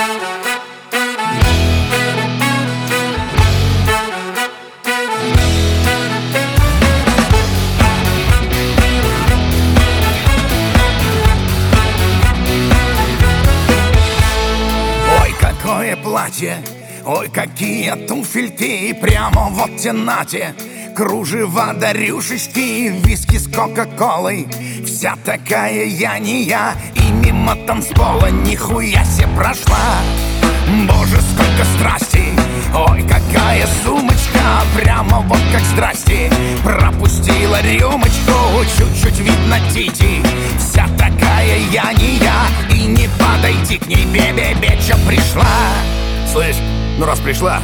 Какое платье, ой, какие туфельки, прямо вот те нате. Кружева да рюшечки, виски с кока-колой. Вся такая я не я, и мимо танцпола нихуя се прошла. Боже, сколько страсти, ой, какая сумочка, прямо вот как здрасте. Пропустила рюмочку, чуть-чуть видно тити. Вся такая я не я, и не подойти к ней, бе-бе-бе, чё пришла. Слышь, ну раз пришла,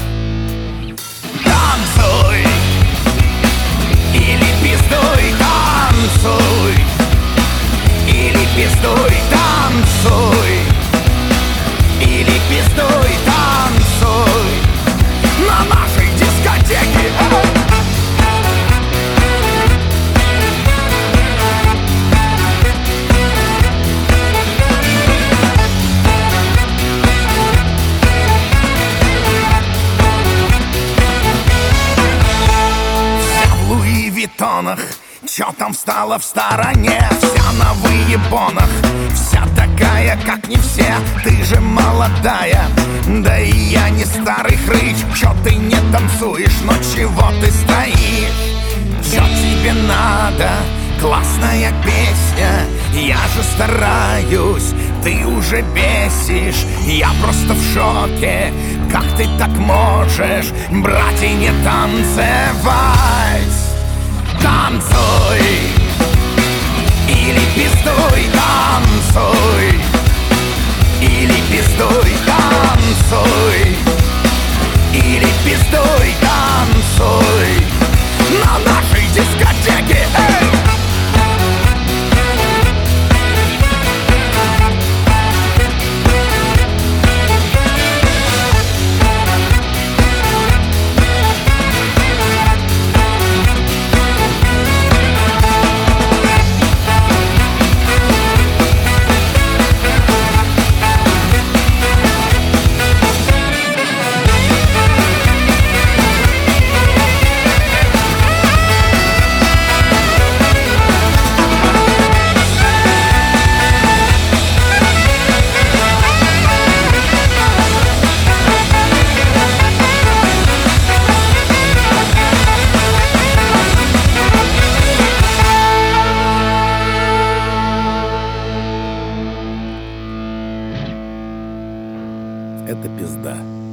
танцуй или пиздуй, танцуй или пиздуй, танцуй или пиздуй, танцуй на нашей дискотеке. Чё там встала в стороне, вся на выебонах, вся такая, как не все. Ты же молодая, да и я не старый хрыч. Чё ты не танцуешь, но чего ты стоишь? Чё тебе надо? Классная песня, я же стараюсь, ты уже бесишь. Я просто в шоке, как ты так можешь брать и не танцевать? Танцуй или пиздуй, танцуй или пиздуй, танцуй или пиздуй, танцуй на нашей дискотеке. Это пизда.